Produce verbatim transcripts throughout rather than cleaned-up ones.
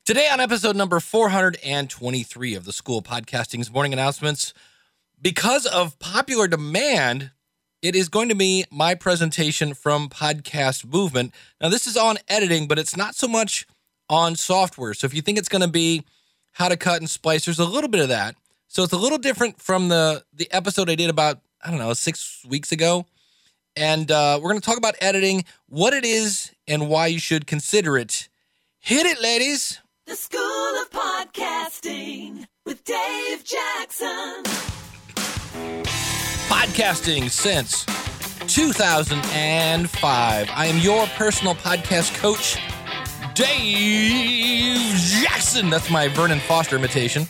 Today on episode number four hundred twenty-three of the School of Podcasting's morning announcements, because of popular demand, it is going to be my presentation from Podcast Movement. Now, this is on editing, but it's not so much on software. So if you think it's going to be how to cut and splice, there's a little bit of that. So it's a little different from the, the episode I did about, I don't know, six weeks ago. And uh, we're going to talk about editing, what it is, and why you should consider it. Hit it, ladies. The School of Podcasting with Dave Jackson. Podcasting since two thousand five. I am your personal podcast coach, Dave Jackson. That's my Vernon Foster imitation.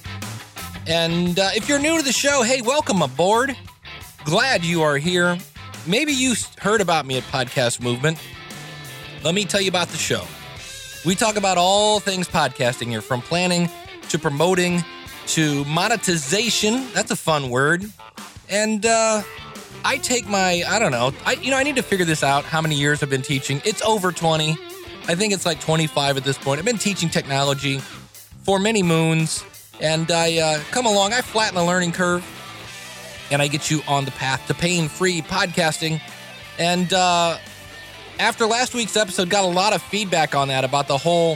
And uh, if you're new to the show, hey, welcome aboard. Glad you are here. Maybe you heard about me at Podcast Movement. Let me tell you about the show. We talk about all things podcasting here, from planning to promoting to monetization. That's a fun word. And uh, I take my, I don't know, I you know, I need to figure this out, how many years I've been teaching. It's over twenty. I think it's like twenty-five at this point. I've been teaching technology for many moons, and I uh, come along, I flatten the learning curve, and I get you on the path to pain-free podcasting. And uh, after last week's episode, got a lot of feedback on that about the whole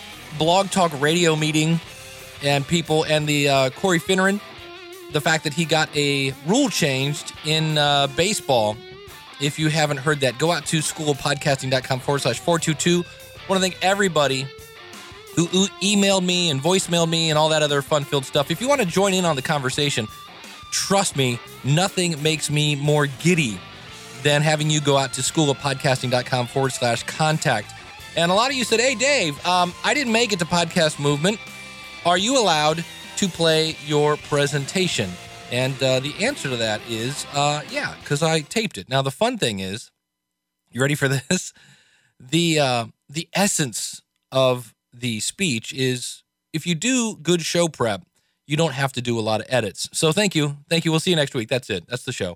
Blog Talk Radio meeting and people and the uh, Corey Finneran, the fact that he got a rule changed in uh, baseball. If you haven't heard that, go out to schoolofpodcasting.com forward slash 422. I want to thank everybody who emailed me and voicemailed me and all that other fun-filled stuff. If you want to join in on the conversation, trust me, nothing makes me more giddy than having you go out to schoolofpodcasting.com forward slash contact. And a lot of you said, hey, Dave, um, I didn't make it to Podcast Movement. Are you allowed to play your presentation? And uh, the answer to that is, uh, yeah, because I taped it. Now, the fun thing is, you ready for this? The uh, the essence of the speech is, if you do good show prep, you don't have to do a lot of edits. So thank you. Thank you. We'll see you next week. That's it. That's the show.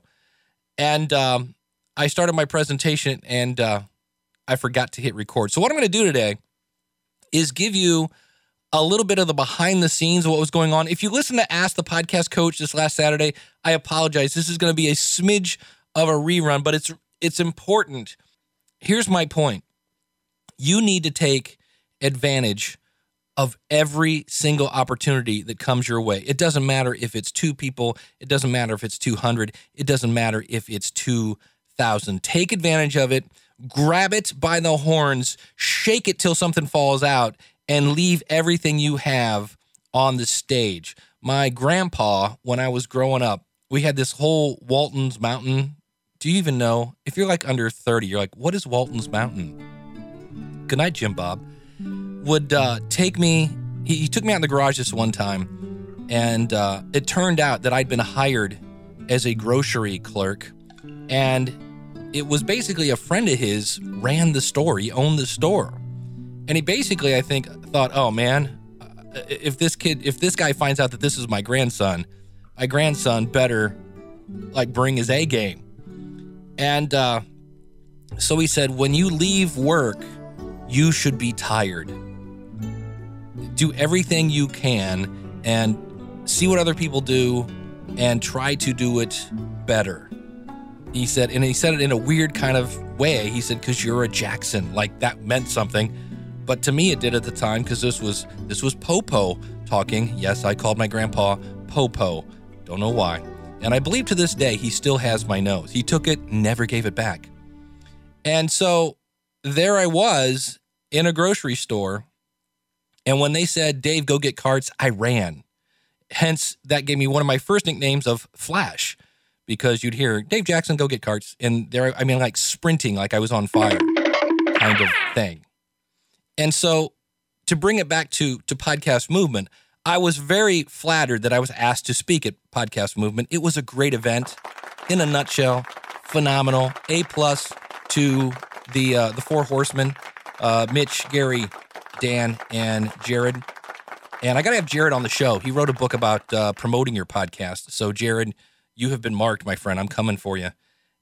And um, I started my presentation, and uh, I forgot to hit record. So what I'm going to do today is give you a little bit of the behind the scenes of what was going on. If you listen to Ask the Podcast Coach this last Saturday, I apologize. This is going to be a smidge of a rerun, but it's it's important. Here's my point. You need to take advantage of every single opportunity that comes your way. It doesn't matter if it's two people. It doesn't matter if it's two hundred. It doesn't matter if it's two thousand. Take advantage of it. Grab it by the horns. Shake it till something falls out, and leave everything you have on the stage. My grandpa, when I was growing up, we had this whole Walton's Mountain. Do you even know? If you're like under thirty, you're like, what is Walton's Mountain? Good night, Jim Bob. Would uh, take me, he, he took me out in the garage this one time, and uh, it turned out that I'd been hired as a grocery clerk, and it was basically a friend of his ran the store. He owned the store. And he basically, I think, thought, oh, man, if this kid, if this guy finds out that this is my grandson, my grandson better, like, bring his A game. And uh, so he said, when you leave work, you should be tired. Do everything you can and see what other people do and try to do it better. He said, and he said it in a weird kind of way. He said, because you're a Jackson, like that meant something. But to me, it did at the time, because this was this was Popo talking. Yes, I called my grandpa Popo. Don't know why. And I believe to this day, he still has my nose. He took it, never gave it back. And so there I was in a grocery store. And when they said, Dave, go get carts, I ran. Hence, that gave me one of my first nicknames of Flash, because you'd hear, Dave Jackson, go get carts. And there, I mean, like sprinting, like I was on fire kind of thing. And so to bring it back to, to Podcast Movement, I was very flattered that I was asked to speak at Podcast Movement. It was a great event. In a nutshell, phenomenal. A plus to the uh, the four horsemen, uh, Mitch, Gary, Dan, and Jared. And I got to have Jared on the show. He wrote a book about uh, promoting your podcast. So, Jared, you have been marked, my friend. I'm coming for you.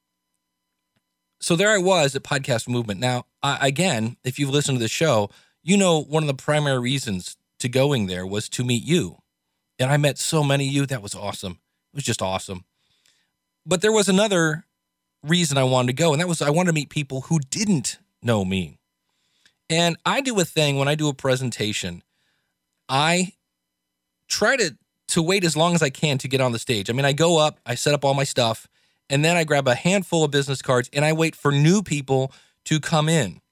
So there I was at Podcast Movement. Now, I, again, if you've listened to the show, you know one of the primary reasons to going there was to meet you. And I met so many of you. That was awesome. It was just awesome. But there was another reason I wanted to go, and that was I wanted to meet people who didn't know me. And I do a thing when I do a presentation. I try to, to wait as long as I can to get on the stage. I mean, I go up, I set up all my stuff, and then I grab a handful of business cards, and I wait for new people to come in.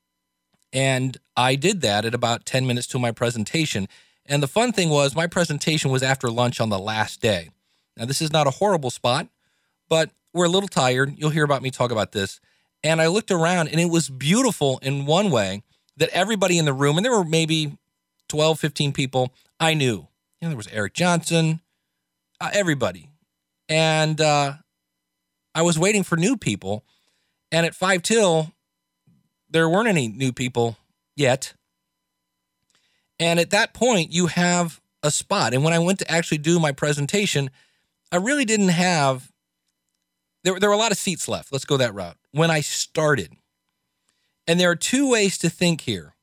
And I did that at about ten minutes to my presentation. And the fun thing was my presentation was after lunch on the last day. Now, this is not a horrible spot, but we're a little tired. You'll hear about me talk about this. And I looked around, and it was beautiful in one way that everybody in the room, and there were maybe twelve, fifteen people I knew. You know, there was Eric Johnson, uh, everybody. And uh, I was waiting for new people. And at five till, there weren't any new people yet. And at that point, you have a spot. And when I went to actually do my presentation, I really didn't have, there, there were a lot of seats left. Let's go that route. When I started. And there are two ways to think here.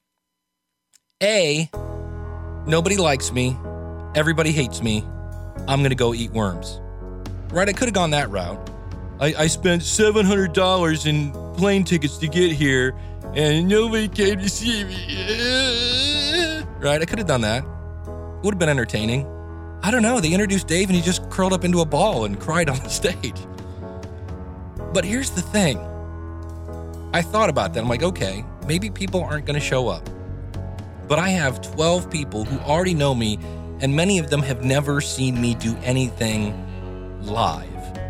A, nobody likes me. Everybody hates me. I'm going to go eat worms. Right? I could have gone that route. I, I spent seven hundred dollars in plane tickets to get here, and nobody came to see me. Right? I could have done that. It would have been entertaining. I don't know. They introduced Dave, and he just curled up into a ball and cried on the stage. But here's the thing. I thought about that. I'm like, okay, maybe people aren't going to show up. But I have twelve people who already know me, and many of them have never seen me do anything live.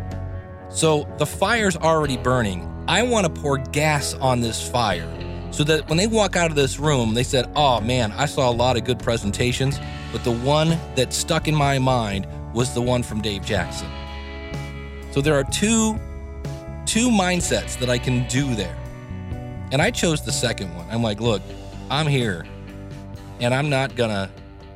So the fire's already burning. I want to pour gas on this fire so that when they walk out of this room, they said, oh man, I saw a lot of good presentations, but the one that stuck in my mind was the one from Dave Jackson. So there are two, two mindsets that I can do there. And I chose the second one. I'm like, look, I'm here and I'm not gonna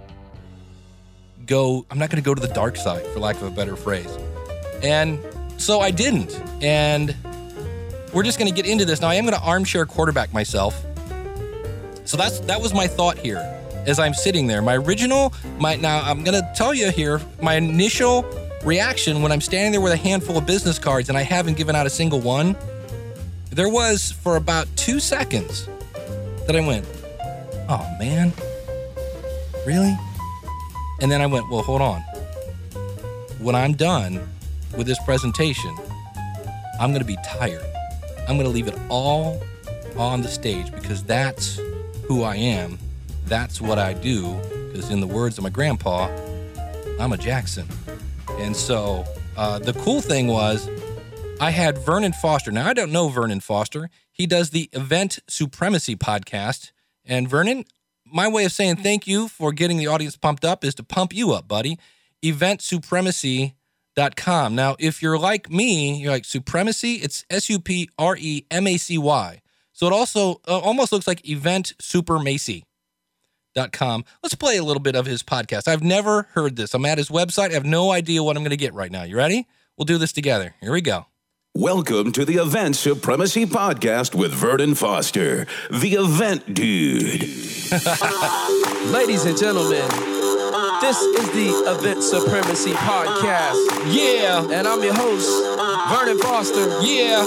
go, I'm not gonna go to the dark side, for lack of a better phrase. And so I didn't. And we're just gonna get into this. Now I am gonna armchair quarterback myself. So that's that was my thought here as I'm sitting there. My original, my now I'm gonna tell you here, my initial reaction when I'm standing there with a handful of business cards and I haven't given out a single one, there was for about two seconds that I went, oh man, really? And then I went, well, hold on. When I'm done with this presentation, I'm going to be tired. I'm going to leave it all on the stage because that's who I am. That's what I do. Because in the words of my grandpa, I'm a Jackson. And so uh, the cool thing was I had Vernon Foster. Now, I don't know Vernon Foster. He does the Event Supremacy podcast. And Vernon, my way of saying thank you for getting the audience pumped up is to pump you up, buddy. event supremacy dot com. Now, if you're like me, you're like Supremacy, it's S U P R E M A C Y. So it also uh, almost looks like event supremacy dot com. Let's play a little bit of his podcast. I've never heard this. I'm at his website. I have no idea what I'm going to get right now. You ready? We'll do this together. Here we go. Welcome to the Event Supremacy Podcast with Vernon Foster, the event dude. Ladies and gentlemen, this is the Event Supremacy Podcast. Yeah. And I'm your host, Vernon Foster. Yeah.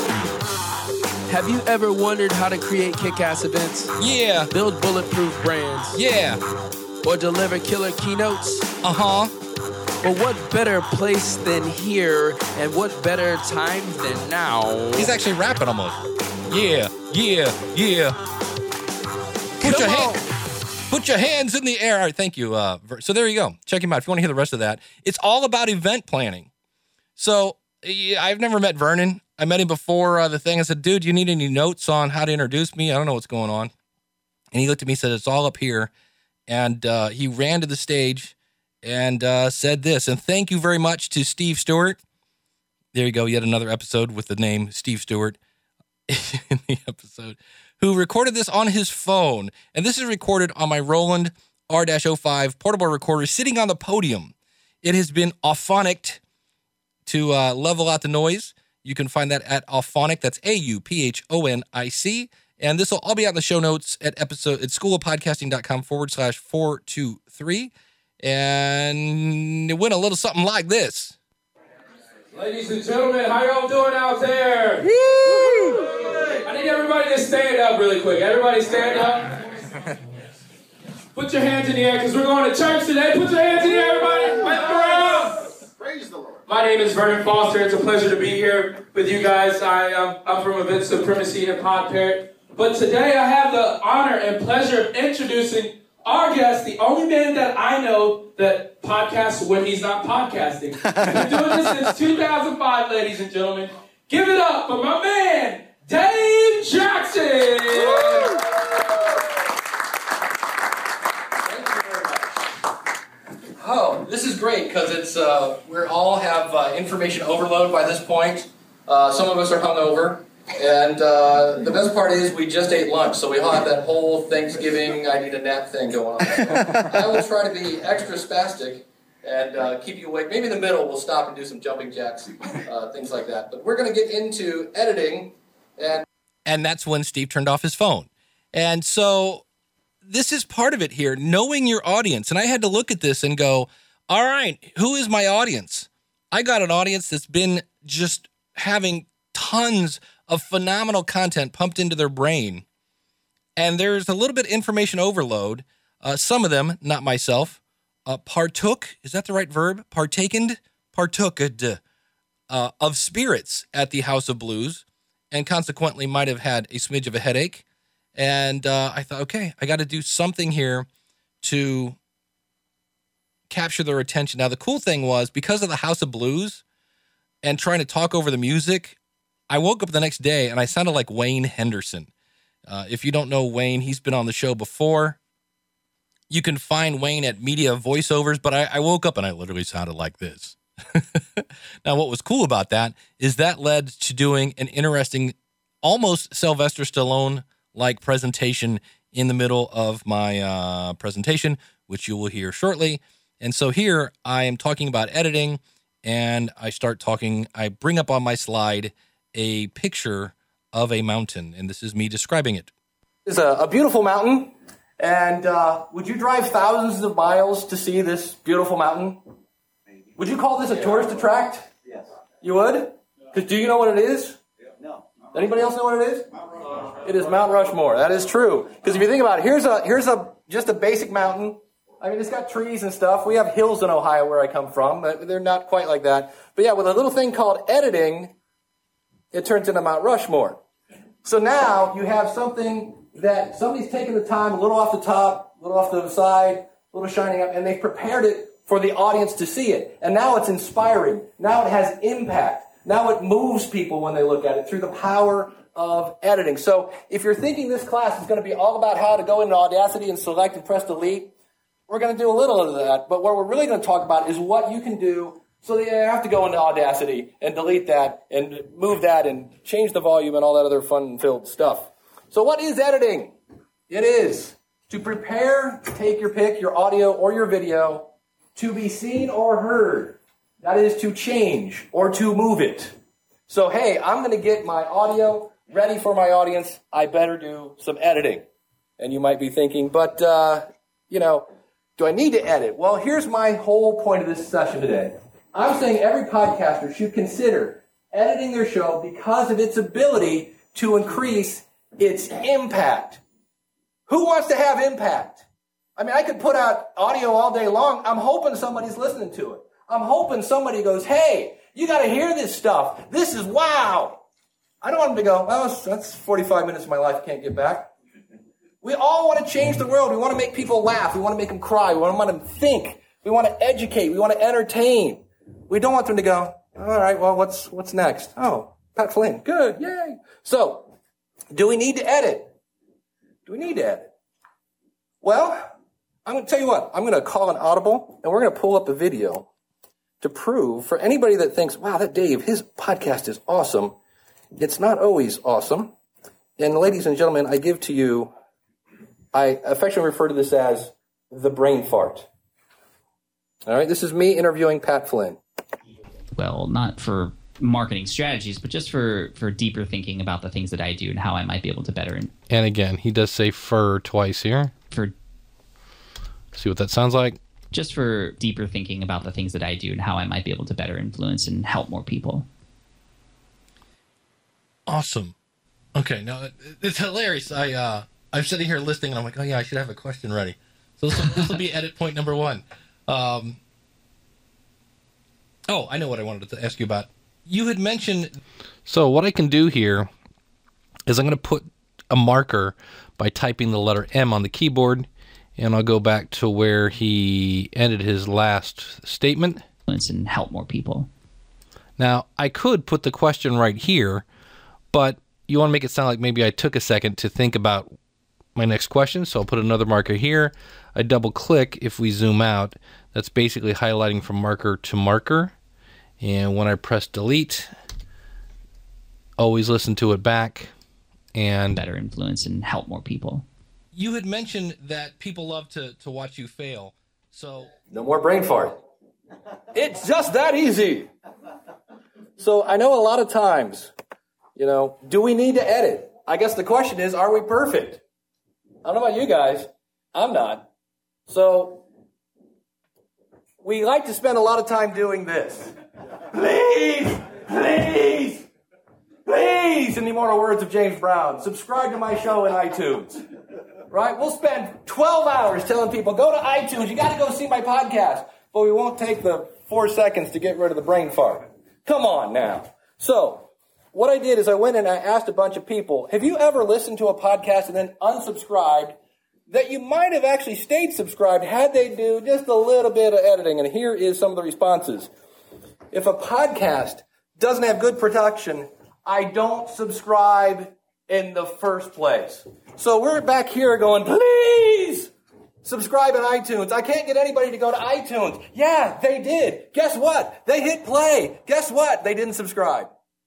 Have you ever wondered how to create kick-ass events? Yeah. Build bulletproof brands? Yeah. Or deliver killer keynotes? Uh-huh. But what better place than here, and what better time than now? He's actually rapping almost. Yeah, yeah, yeah. Put Come your on. hand, put your hands in the air. All right, thank you. Uh, Ver- so there you go. Check him out if you want to hear the rest of that. It's all about event planning. So yeah, I've never met Vernon. I met him before uh, the thing. I said, dude, you need any notes on how to introduce me? I don't know what's going on. And he looked at me and said, it's all up here. And uh, he ran to the stage and uh, said this. And thank you very much to Steve Stewart. There you go. Yet another episode with the name Steve Stewart in the episode, who recorded this on his phone. And this is recorded on my Roland R oh five portable recorder sitting on the podium. It has been auphonicked to uh, level out the noise. You can find that at Auphonic. That's A U P H O N I C. And this will all be out in the show notes at episode at schoolofpodcasting.com forward slash 423. And it went a little something like this. Ladies and gentlemen, how y'all doing out there? Woo! I need everybody to stand up really quick. Everybody stand up. Put your hands in the air because we're going to church today. Put your hands in the air, everybody. Wave them around. Praise the Lord. My name is Vernon Foster. It's a pleasure to be here with you guys. I, um, I'm from Event Supremacy and Pod Parrot. But today I have the honor and pleasure of introducing our guest, the only man that I know that podcasts when he's not podcasting. He's been doing this since two thousand five, ladies and gentlemen. Give it up for my man, Dave Jackson! Thank you very much. Oh, this is great because it's uh, we all have uh, information overload by this point. Uh, some of us are hungover. And uh, the best part is we just ate lunch, so we all have that whole Thanksgiving I need a nap thing going on. I will try to be extra spastic and uh, keep you awake. Maybe in the middle we'll stop and do some jumping jacks, uh, things like that. But we're going to get into editing. And and that's when Steve turned off his phone. And so this is part of it here, knowing your audience. And I had to look at this and go, all right, who is my audience? I got an audience that's been just having tons of phenomenal content pumped into their brain. And there's a little bit of information overload. Uh, some of them, not myself, uh, partook, is that the right verb? Partakened? Partooked uh, of spirits at the House of Blues, and consequently might have had a smidge of a headache. And uh, I thought, okay, I got to do something here to capture their attention. Now, the cool thing was, because of the House of Blues and trying to talk over the music, I woke up the next day and I sounded like Wayne Henderson. Uh, if you don't know Wayne, he's been on the show before. You can find Wayne at Media Voiceovers, but I, I woke up and I literally sounded like this. Now, what was cool about that is that led to doing an interesting, almost Sylvester Stallone-like presentation in the middle of my uh, presentation, which you will hear shortly. And so here I am talking about editing, and I start talking, I bring up on my slide a picture of a mountain, and this is me describing it. It's a, a beautiful mountain, and uh, would you drive thousands of miles to see this beautiful mountain? Maybe. Would you call this a tourist attract? Yes. You would? Because do you know what it is? No. Anybody else know what it is? Mount Rushmore. It is Mount Rushmore. That is true. Because if you think about it, here's a here's a just a basic mountain. I mean, it's got trees and stuff. We have hills in Ohio where I come from, but they're not quite like that. But yeah, with a little thing called editing, it turns into Mount Rushmore. So now you have something that somebody's taken the time, a little off the top, a little off to the side, a little shining up, and they've prepared it for the audience to see it. And now it's inspiring. Now it has impact. Now it moves people when they look at it through the power of editing. So if you're thinking this class is going to be all about how to go into Audacity and select and press delete, we're going to do a little of that. But what we're really going to talk about is what you can do so that you have to go into Audacity and delete that and move that and change the volume and all that other fun-filled stuff. So what is editing? It is to prepare, take your pick, your audio or your video, to be seen or heard. That is to change or to move it. So, hey, I'm going to get my audio ready for my audience. I better do some editing. And you might be thinking, but, uh, you know, do I need to edit? Well, here's my whole point of this session today. I'm saying every podcaster should consider editing their show because of its ability to increase its impact. Who wants to have impact? I mean, I could put out audio all day long. I'm hoping somebody's listening to it. I'm hoping somebody goes, hey, you got to hear this stuff. This is wow. I don't want them to go, oh, that's forty-five minutes of my life I can't get back. We all want to change the world. We want to make people laugh. We want to make them cry. We want them to think. We want to educate. We want to entertain. We don't want them to go, all right, well, what's what's next? Oh, Pat Flynn. Good. Yay. So, do we need to edit? Do we need to edit? Well, I'm going to tell you what. I'm going to call an audible, and we're going to pull up a video to prove for anybody that thinks, wow, that Dave, his podcast is awesome. It's not always awesome. And ladies and gentlemen, I give to you, I affectionately refer to this as the brain fart. All right, this is me interviewing Pat Flynn. Well, not for marketing strategies, but just for, for deeper thinking about the things that I do and how I might be able to better. And again, he does say fur twice here. For see what that sounds like. Just for deeper thinking about the things that I do and how I might be able to better influence and help more people. Awesome. Okay, now it's hilarious. I uh, I'm sitting here listening, and I'm like, oh yeah, I should have a question ready. So this will, this will be edit point number one. Um, oh, I know what I wanted to ask you about. You had mentioned. So what I can do here is I'm going to put a marker by typing the letter M on the keyboard, and I'll go back to where he ended his last statement. And help more people. Now, I could put the question right here, but you want to make it sound like maybe I took a second to think about my next question, so I'll put another marker here. I double click if we zoom out. That's basically highlighting from marker to marker. And when I press delete, always listen to it back and better influence and help more people. You had mentioned that people love to, to watch you fail. So no more brain fart. It's just that easy. So I know a lot of times, you know, do we need to edit? I guess the question is, are we perfect? I don't know about you guys. I'm not. So we like to spend a lot of time doing this. Please, please, please, in the immortal words of James Brown, subscribe to my show in iTunes. Right? We'll spend twelve hours telling people, go to iTunes, you got to go see my podcast. But we won't take the four seconds to get rid of the brain fart. Come on now. So what I did is I went and I asked a bunch of people, have you ever listened to a podcast and then unsubscribed that you might have actually stayed subscribed had they do just a little bit of editing? And here is some of the responses. If a podcast doesn't have good production, I don't subscribe in the first place. So we're back here going, please subscribe in iTunes. I can't get anybody to go to iTunes. Yeah, they did. Guess what? They hit play. Guess what? They didn't subscribe.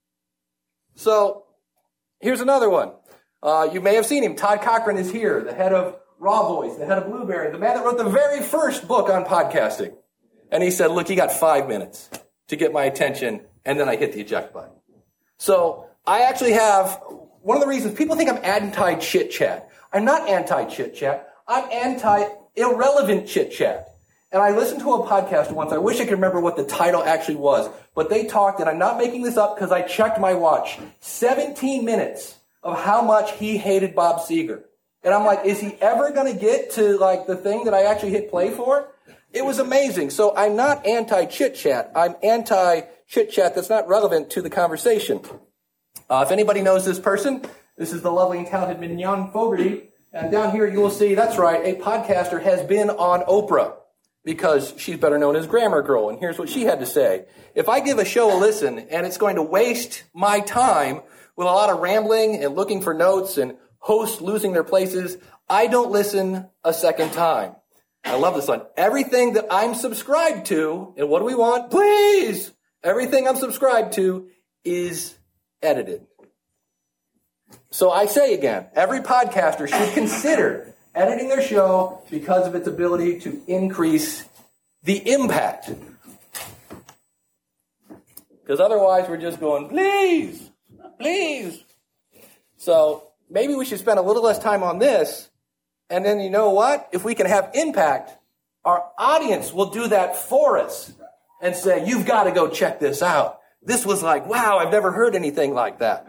So here's another one. Uh, you may have seen him. Todd Cochran is here, the head of Raw Voice, the head of Blueberry, the man that wrote the very first book on podcasting. And he said, look, you got five minutes to get my attention, and then I hit the eject button. So I actually have, one of the reasons people think I'm anti-chit-chat. I'm not anti-chit-chat. I'm anti-irrelevant chit-chat. And I listened to a podcast once. I wish I could remember what the title actually was. But they talked, and I'm not making this up because I checked my watch, seventeen minutes of how much he hated Bob Seger. And I'm like, is he ever going to get to like the thing that I actually hit play for? It was amazing. So I'm not anti-chit-chat. I'm anti-chit-chat that's not relevant to the conversation. Uh, if anybody knows this person, this is the lovely and talented Mignon Fogarty. And down here you will see, that's right, a podcaster has been on Oprah because she's better known as Grammar Girl. And here's what she had to say. If I give a show a listen and it's going to waste my time with a lot of rambling and looking for notes and hosts losing their places, I don't listen a second time. I love this one. Everything that I'm subscribed to, and what do we want? Please! Everything I'm subscribed to is edited. So I say again, every podcaster should consider editing their show because of its ability to increase the impact. Because otherwise we're just going, please, please. So maybe we should spend a little less time on this. And then you know what? If we can have impact, our audience will do that for us and say, you've got to go check this out. This was like, wow, I've never heard anything like that.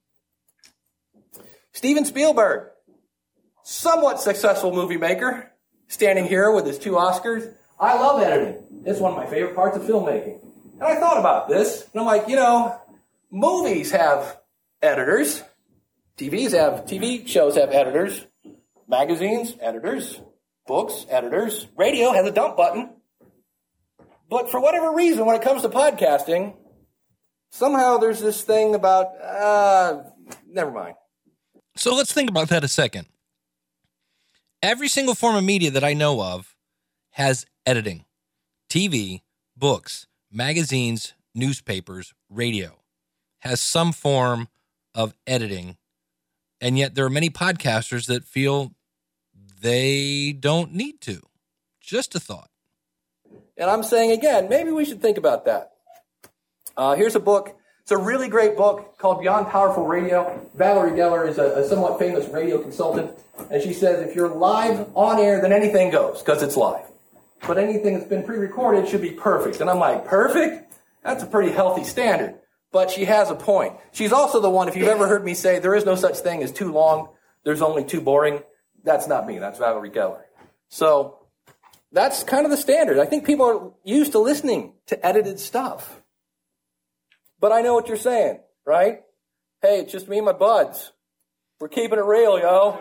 Steven Spielberg, somewhat successful movie maker, standing here with his two Oscars. I love editing. It's one of my favorite parts of filmmaking. And I thought about this, and I'm like, you know, movies have editors. T Vs have, T V shows have editors. Magazines, editors. Books, editors. Radio has a dump button. But for whatever reason, when it comes to podcasting, somehow there's this thing about, uh, never mind. So let's think about that a second. Every single form of media that I know of has editing. T V, books, magazines, newspapers, radio has some form of editing. And yet there are many podcasters that feel they don't need to. Just a thought. And I'm saying again, maybe we should think about that. Uh, here's a book It's a really great book called Beyond Powerful Radio. Valerie Geller is a, a somewhat famous radio consultant, and she says if you're live on air, then anything goes, because it's live. But anything that's been pre-recorded should be perfect. And I'm like, perfect? That's a pretty healthy standard. But she has a point. She's also the one, if you've ever heard me say, there is no such thing as too long, there's only too boring. That's not me. That's Valerie Geller. So that's kind of the standard. I think people are used to listening to edited stuff. But I know what you're saying, right? Hey, it's just me and my buds. We're keeping it real, yo. All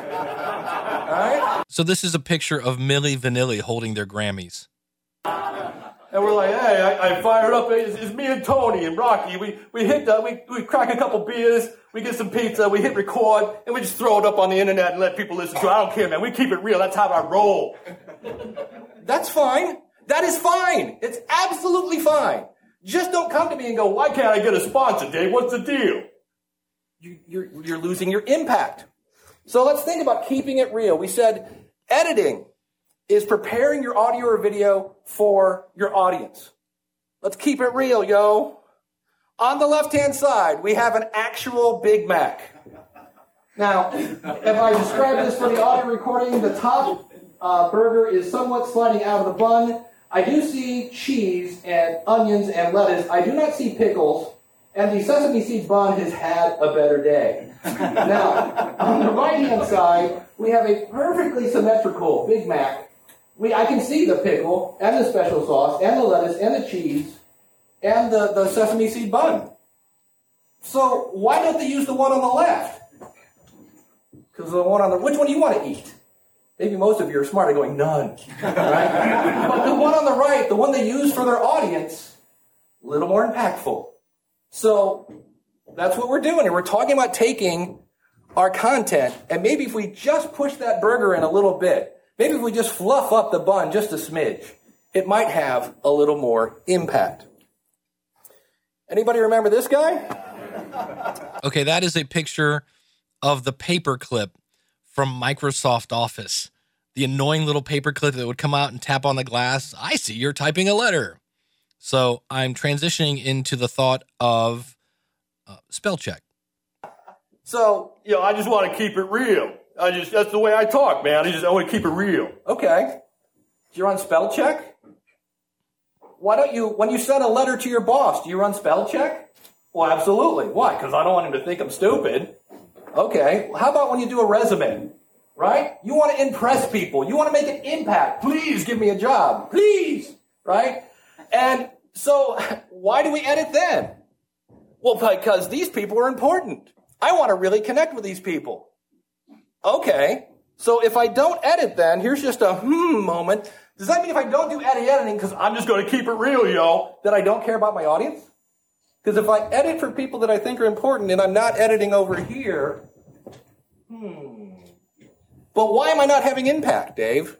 right? So this is a picture of Milli Vanilli holding their Grammys. And we're like, hey, I, I fired up. It's, it's me and Tony and Rocky. We we hit the, we we crack a couple beers, we get some pizza, we hit record, and we just throw it up on the internet and let people listen to it. I don't care, man. We keep it real. That's how I roll. That's fine. That is fine. It's absolutely fine. Just don't come to me and go, why can't I get a sponsor, Dave? What's the deal? You, you're you're losing your impact. So let's think about keeping it real. We said editing is preparing your audio or video for your audience. Let's keep it real, yo. On the left-hand side, we have an actual Big Mac. Now, if I describe this for the audio recording, the top uh, burger is somewhat sliding out of the bun. I do see cheese and onions and lettuce. I do not see pickles. And the sesame seed bun has had a better day. Now, on the right-hand side, we have a perfectly symmetrical Big Mac. We, I can see the pickle, and the special sauce, and the lettuce, and the cheese, and the, the sesame seed bun. So why don't they use the one on the left? Because the one on the... Which one do you want to eat? Maybe most of you are smart and going, none. Right? But the one on the right, the one they use for their audience, a little more impactful. So that's what we're doing here. We're talking about taking our content, and maybe if we just push that burger in a little bit, maybe if we just fluff up the bun just a smidge, it might have a little more impact. Anybody remember this guy? Okay, that is a picture of the paperclip from Microsoft Office. The annoying little paperclip that would come out and tap on the glass. I see you're typing a letter. So I'm transitioning into the thought of uh, spell check. So, you know, I just want to keep it real. I just, that's the way I talk, man. I just, I want to keep it real. Okay. Do you run spell check? Why don't you, when you send a letter to your boss, do you run spell check? Well, absolutely. Why? Because I don't want him to think I'm stupid. Okay. How about when you do a resume? Right? You want to impress people. You want to make an impact. Please give me a job. Please. Right? And so, why do we edit then? Well, because these people are important. I want to really connect with these people. Okay, so if I don't edit then, here's just a hmm moment. Does that mean if I don't do any editing, because I'm just going to keep it real, yo, that I don't care about my audience? Because if I edit for people that I think are important and I'm not editing over here, hmm. But why am I not having impact, Dave?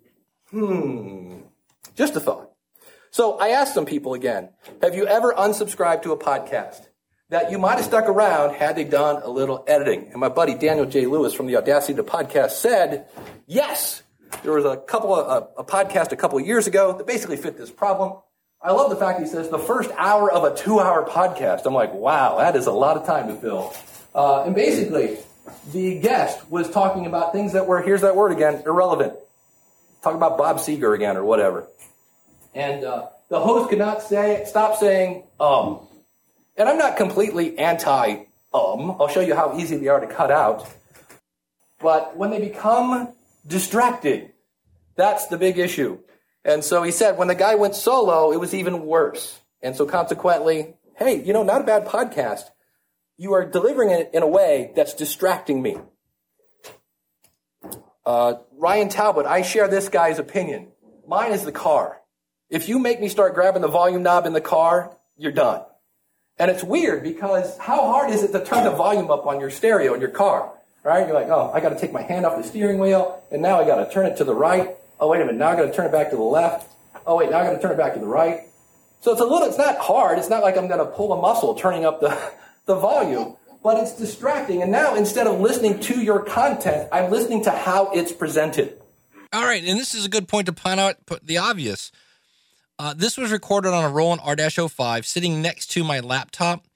Hmm. Just a thought. So I asked some people again, have you ever unsubscribed to a podcast that you might have stuck around had they done a little editing? And my buddy Daniel J. Lewis from the Audacity to Podcast said, yes. There was a couple of, a, a podcast a couple of years ago that basically fit this problem. I love the fact he says the first hour of a two-hour podcast. I'm like, wow, that is a lot of time to fill. Uh, and basically, the guest was talking about things that were, here's that word again, irrelevant. Talking about Bob Seger again or whatever. And uh, the host could not say, stop saying, um. And I'm not completely anti-um. I'll show you how easy they are to cut out. But when they become distracted, that's the big issue. And so he said when the guy went solo, it was even worse. And so consequently, hey, you know, not a bad podcast. You are delivering it in a way that's distracting me. Uh, Ryan Talbot, I share this guy's opinion. Mine is the car. If you make me start grabbing the volume knob in the car, you're done. And it's weird because how hard is it to turn the volume up on your stereo in your car? Right? You're like, oh, I got to take my hand off the steering wheel, and now I got to turn it to the right. Oh, wait a minute, now I got to turn it back to the left. Oh, wait, now I got to turn it back to the right. So it's a little, it's not hard. It's not like I'm going to pull a muscle turning up the, the volume, but it's distracting. And now instead of listening to your content, I'm listening to how it's presented. All right, and this is a good point to point out the obvious. Uh, this was recorded on a Roland R oh five sitting next to my laptop.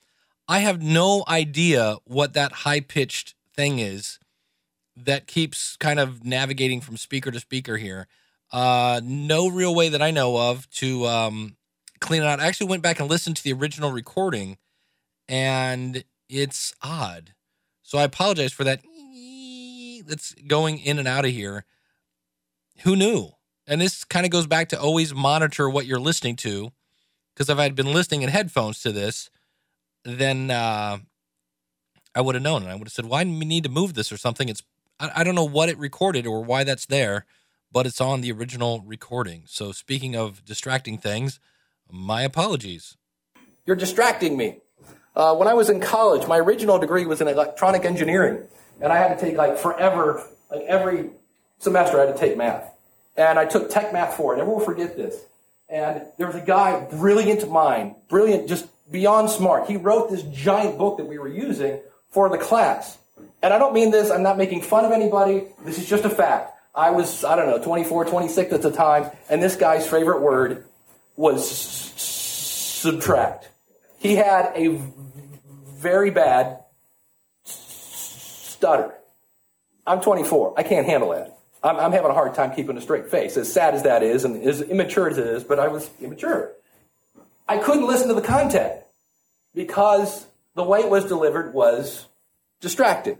I have no idea what that high-pitched thing is that keeps kind of navigating from speaker to speaker here. Uh, no real way that I know of to um, clean it out. I actually went back and listened to the original recording, and it's odd. So I apologize for that. That's going in and out of here. Who knew? And this kind of goes back to always monitor what you're listening to, because if I'd been listening in headphones to this, then uh, I would have known, and I would have said, why do we need to move this or something? It's I, I don't know what it recorded or why that's there, but it's on the original recording. So speaking of distracting things, my apologies. You're distracting me. Uh, when I was in college, my original degree was in electronic engineering, and I had to take, like, forever, like, every semester I had to take math. And I took tech math four, and everyone will forget this. And there was a guy, brilliant mind, brilliant, just beyond smart. He wrote this giant book that we were using for the class. And I don't mean this, I'm not making fun of anybody. This is just a fact. I was, I don't know, twenty-four, twenty-six at the time, and this guy's favorite word was s- subtract. He had a very bad stutter. I'm twenty-four. I can't handle that. I'm, I'm having a hard time keeping a straight face, as sad as that is and as immature as it is, but I was immature. I couldn't listen to the content because the way it was delivered was distracting.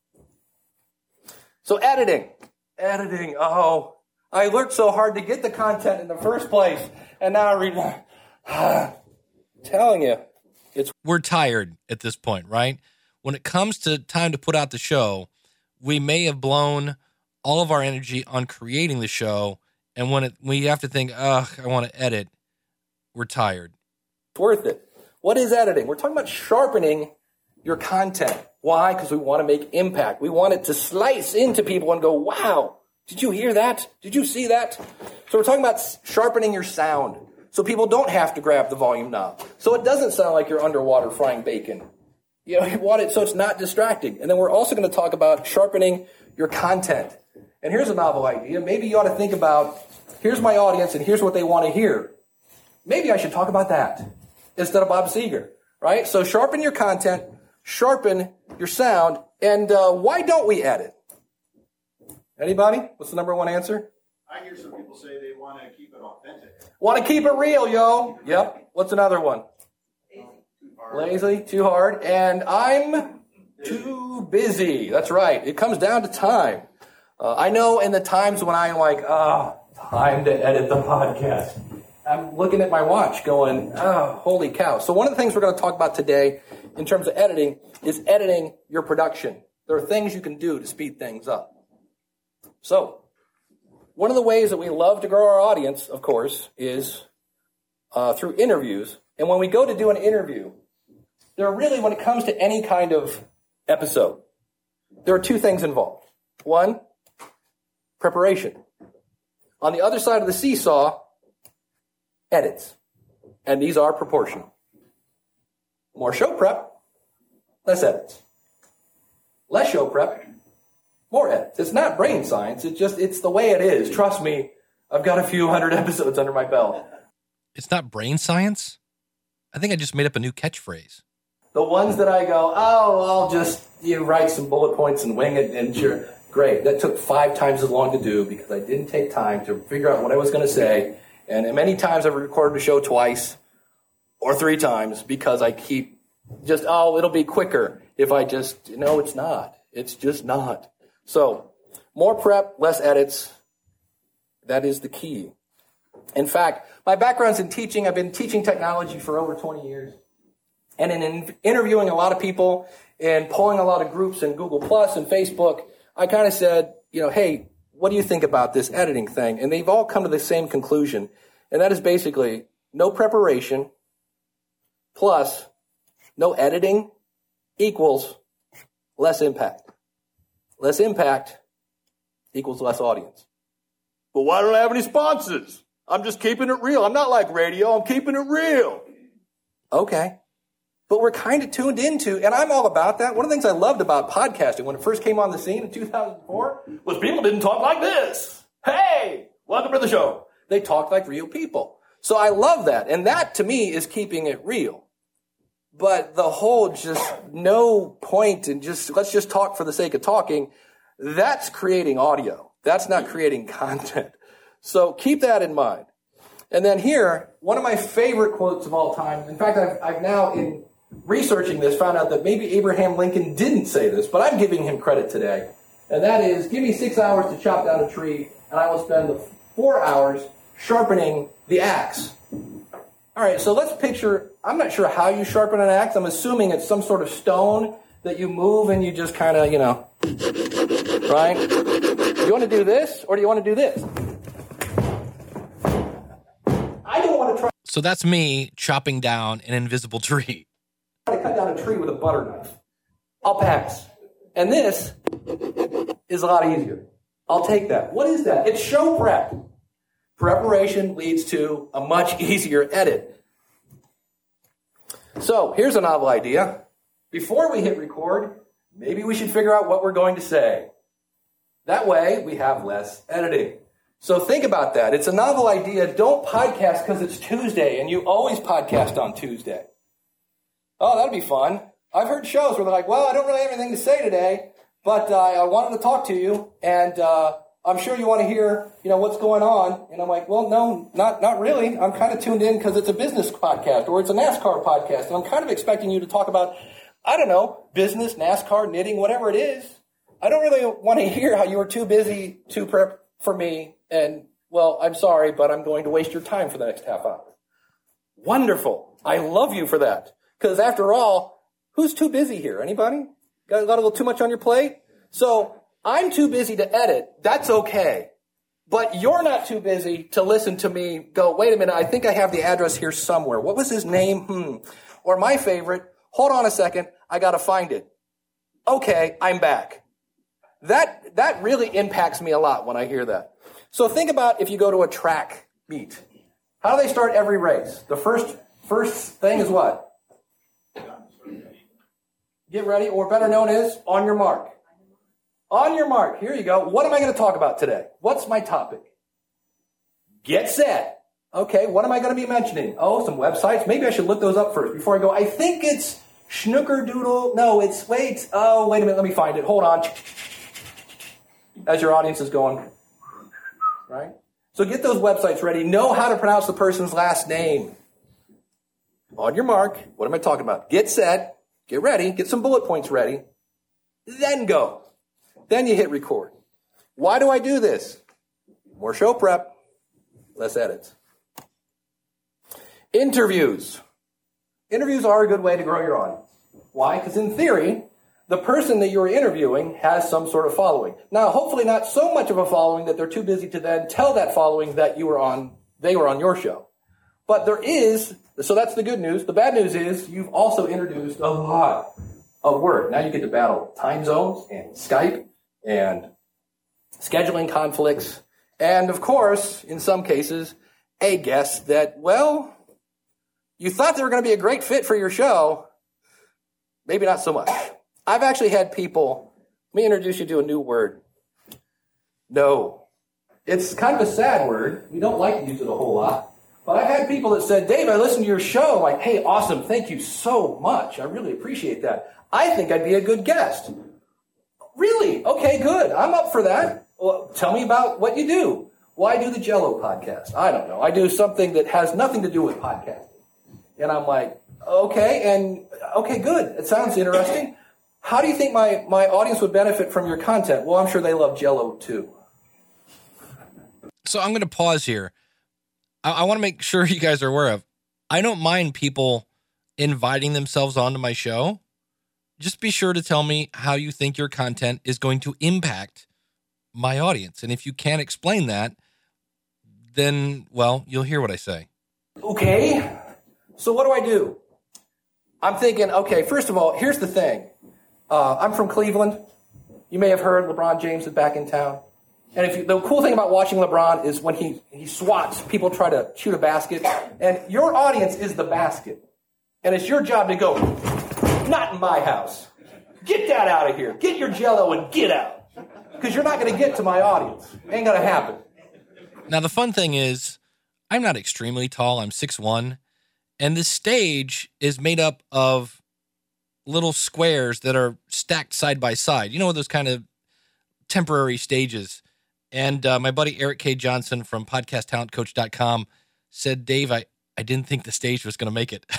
So editing. Editing. Oh, I worked so hard to get the content in the first place, and now I read. I'm telling you, it's. We're tired at this point, right? When it comes to time to put out the show, we may have blown all of our energy on creating the show, and when it we have to think, ugh, I want to edit, we're tired. It's worth it. What is editing? We're talking about sharpening your content. Why? Because we want to make impact. We want it to slice into people and go, wow, did you hear that? Did you see that? So we're talking about sharpening your sound so people don't have to grab the volume knob. So it doesn't sound like you're underwater frying bacon. You know, you want it so it's not distracting. And then we're also going to talk about sharpening your content. And here's a novel idea. Maybe you ought to think about, here's my audience and here's what they want to hear. Maybe I should talk about that instead of Bob Seger, right? So sharpen your content, sharpen your sound, and uh, why don't we edit? Anybody? What's the number one answer? I hear some people say they want to keep it authentic. Want to keep it real, yo. Yep. What's another one? Lazy, too hard, and I'm too busy. That's right. It comes down to time. Uh, I know in the times when I'm like, ah, oh, time to edit the podcast, I'm looking at my watch going, oh, holy cow. So one of the things we're going to talk about today in terms of editing is editing your production. There are things you can do to speed things up. So one of the ways that we love to grow our audience, of course, is uh, through interviews. And when we go to do an interview, there are really, when it comes to any kind of episode, there are two things involved. One, preparation. On the other side of the seesaw, edits. And these are proportional. More show prep, less edits. Less show prep, more edits. It's not brain science. It's just, it's the way it is. Trust me, I've got a few hundred episodes under my belt. It's not brain science? I think I just made up a new catchphrase. The ones that I go, oh, I'll just you know, write some bullet points and wing it, and sure, great. That took five times as long to do because I didn't take time to figure out what I was going to say. And many times I've recorded a show twice or three times because I keep just, oh, it'll be quicker if I just, no, it's not. It's just not. So more prep, less edits. That is the key. In fact, my background's in teaching. I've been teaching technology for over twenty years. And in interviewing a lot of people and polling a lot of groups in Google Plus and Facebook, I kind of said, you know, hey, what do you think about this editing thing? And they've all come to the same conclusion. And that is basically no preparation plus no editing equals less impact. Less impact equals less audience. But why don't I have any sponsors? I'm just keeping it real. I'm not like radio. I'm keeping it real. Okay. But we're kind of tuned into, and I'm all about that. One of the things I loved about podcasting when it first came on the scene in two thousand four was people didn't talk like this. Hey, welcome to the show. They talked like real people. So I love that. And that, to me, is keeping it real. But the whole just no point and just let's just talk for the sake of talking, that's creating audio. That's not creating content. So keep that in mind. And then here, one of my favorite quotes of all time. In fact, I've, I've now, in researching this, found out that maybe Abraham Lincoln didn't say this, but I'm giving him credit today. And that is, give me six hours to chop down a tree, and I will spend the four hours sharpening the axe. All right, so let's picture, I'm not sure how you sharpen an axe. I'm assuming it's some sort of stone that you move and you just kind of, you know, right? Do you want to do this, or do you want to do this? I don't want to try So that's me chopping down an invisible tree. to cut down a tree with a butter knife. I'll pass. And this is a lot easier. I'll take that. What is that? It's show prep. Preparation leads to a much easier edit. So here's a novel idea. Before we hit record, maybe we should figure out what we're going to say. That way, we have less editing. So think about that. It's a novel idea. Don't podcast because it's Tuesday, and you always podcast on Tuesday. Oh, that'd be fun. I've heard shows where they're like, well, I don't really have anything to say today, but uh, I wanted to talk to you, and uh, I'm sure you want to hear, you know, what's going on. And I'm like, well, no, not not really. I'm kind of tuned in because it's a business podcast or it's a NASCAR podcast, and I'm kind of expecting you to talk about, I don't know, business, NASCAR, knitting, whatever it is. I don't really want to hear how you were too busy to prep for me, and, well, I'm sorry, but I'm going to waste your time for the next half hour. Wonderful. I love you for that. Because after all, who's too busy here? Anybody? Got, got a little too much on your plate? So I'm too busy to edit. That's okay. But you're not too busy to listen to me go, wait a minute, I think I have the address here somewhere. What was his name? Hmm. Or my favorite, hold on a second, I got to find it. Okay, I'm back. That that really impacts me a lot when I hear that. So think about if you go to a track meet. How do they start every race? The first first thing is what? Get ready, or better known as on your mark. On your mark. Here you go. What am I going to talk about today? What's my topic? Get set. Okay, what am I going to be mentioning? Oh, some websites. Maybe I should look those up first before I go. I think it's Schnookerdoodle. No, it's, wait. Oh, wait a minute. Let me find it. Hold on. As your audience is going. Right? So get those websites ready. Know how to pronounce the person's last name. On your mark. What am I talking about? Get set. Get ready. Get some bullet points ready. Then go. Then you hit record. Why do I do this? More show prep. Less edits. Interviews. Interviews are a good way to grow your audience. Why? Because in theory, the person that you're interviewing has some sort of following. Now, hopefully not so much of a following that they're too busy to then tell that following that you were on, they were on your show. But there is, so that's the good news. The bad news is you've also introduced a lot of work. Now you get to battle time zones and Skype and scheduling conflicts. And of course, in some cases, a guest that, well, you thought they were going to be a great fit for your show. Maybe not so much. I've actually had people, let me introduce you to a new word. No. It's kind of a sad word. We don't like to use it a whole lot. But I've had people that said, Dave, I listened to your show. I'm like, hey, awesome. Thank you so much. I really appreciate that. I think I'd be a good guest. Really? Okay, good. I'm up for that. Well, tell me about what you do. Well, I do the Jello podcast. I don't know. I do something that has nothing to do with podcasting. And I'm like, okay, and okay, good. It sounds interesting. How do you think my, my audience would benefit from your content? Well, I'm sure they love Jello too. So I'm going to pause here. I, I want to make sure you guys are aware of, I don't mind people inviting themselves onto my show. Just be sure to tell me how you think your content is going to impact my audience. And if you can't explain that, then, well, you'll hear what I say. Okay. So what do I do? I'm thinking, okay, first of all, here's the thing. Uh, I'm from Cleveland. You may have heard LeBron James is back in town. And if you, the cool thing about watching LeBron is when he, he swats, people try to shoot a basket. And your audience is the basket. And it's your job to go, not in my house. Get that out of here. Get your Jello and get out. Because you're not going to get to my audience. Ain't going to happen. Now, the fun thing is, I'm not extremely tall. I'm six one. And this stage is made up of little squares that are stacked side by side. You know, those kind of temporary stages. And uh, my buddy Eric K. Johnson from podcast talent coach dot com said, Dave, I, I didn't think the stage was going to make it.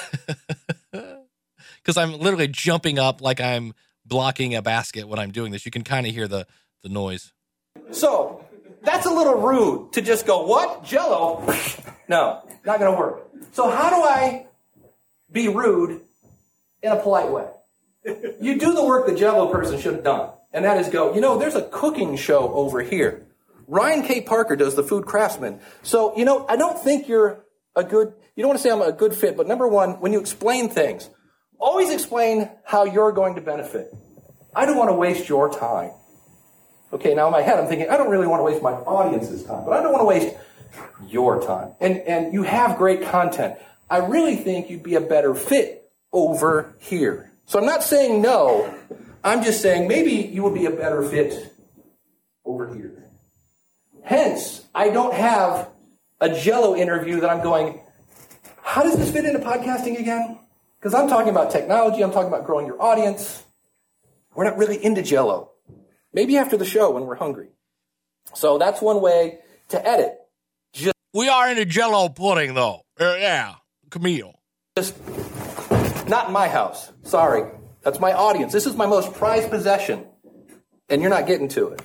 Because I'm literally jumping up like I'm blocking a basket when I'm doing this. You can kind of hear the, the noise. So that's a little rude to just go, what? Jell-O? No, not going to work. So how do I be rude in a polite way? You do the work the Jell-O person should have done. And that is go, you know, there's a cooking show over here. Ryan K. Parker does The Food Craftsman. So, you know, I don't think you're a good, you don't want to say I'm a good fit, but number one, when you explain things, always explain how you're going to benefit. I don't want to waste your time. Okay, now in my head I'm thinking, I don't really want to waste my audience's time, but I don't want to waste your time. And, and you have great content. I really think you'd be a better fit over here. So I'm not saying no. I'm just saying maybe you would be a better fit over here. Hence, I don't have a Jell-O interview that I'm going, how does this fit into podcasting again? Because I'm talking about technology. I'm talking about growing your audience. We're not really into Jell-O. Maybe after the show when we're hungry. So that's one way to edit. Just we are into Jell-O pudding, though. Uh, yeah, Camille. Just not in my house. Sorry. That's my audience. This is my most prized possession. And you're not getting to it.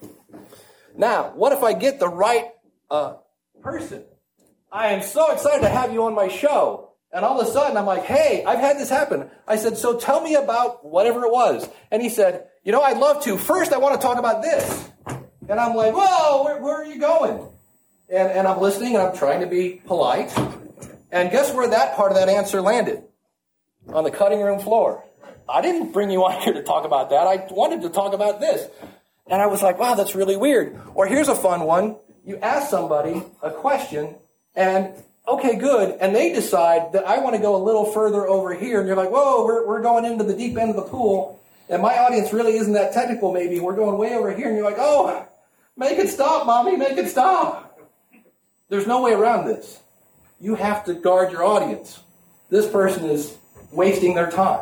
Now, what if I get the right uh, person? I am so excited to have you on my show. And all of a sudden, I'm like, hey, I've had this happen. I said, so tell me about whatever it was. And he said, you know, I'd love to. First, I want to talk about this. And I'm like, whoa, where, where are you going? And, and I'm listening, and I'm trying to be polite. And guess where that part of that answer landed? On the cutting room floor. I didn't bring you on here to talk about that. I wanted to talk about this. And I was like, wow, that's really weird. Or here's a fun one. You ask somebody a question, and okay, good. And they decide that I want to go a little further over here. And you're like, whoa, we're, we're going into the deep end of the pool. And my audience really isn't that technical, maybe. We're going way over here. And you're like, oh, make it stop, mommy, make it stop. There's no way around this. You have to guard your audience. This person is wasting their time.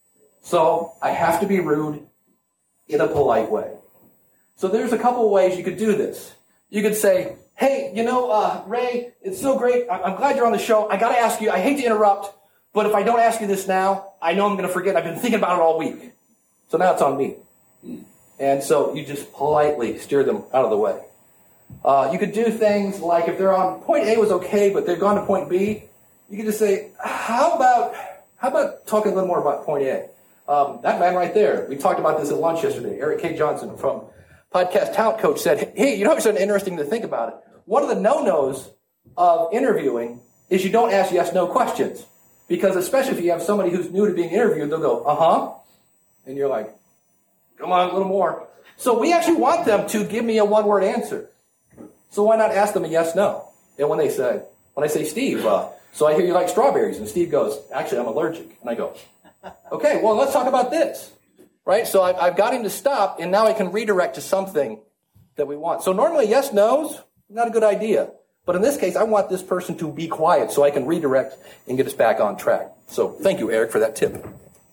So I have to be rude in a polite way. So there's a couple ways you could do this. You could say, hey, you know, uh, Ray, it's so great. I'm glad you're on the show. I got to ask you, I hate to interrupt, but if I don't ask you this now, I know I'm going to forget. I've been thinking about it all week. So now it's on me. And so you just politely steer them out of the way. Uh, you could do things like if they're on point A was okay, but they've gone to point B, you could just say, how about how about talking a little more about point A? Um, that man right there, we talked about this at lunch yesterday, Eric K. Johnson from Podcast Talent Coach said, hey, you know, it's something interesting to think about it. One of the no-nos of interviewing is you don't ask yes-no questions. Because especially if you have somebody who's new to being interviewed, they'll go, uh-huh. And you're like, come on, a little more. So we actually want them to give me a one-word answer. So why not ask them a yes-no? And when they say, when I say, Steve, uh, so I hear you like strawberries. And Steve goes, actually, I'm allergic. And I go, okay, well, let's talk about this. Right? So I've, I've got him to stop, and now I can redirect to something that we want. So normally, yes, no's, not a good idea. But in this case, I want this person to be quiet so I can redirect and get us back on track. So thank you, Eric, for that tip.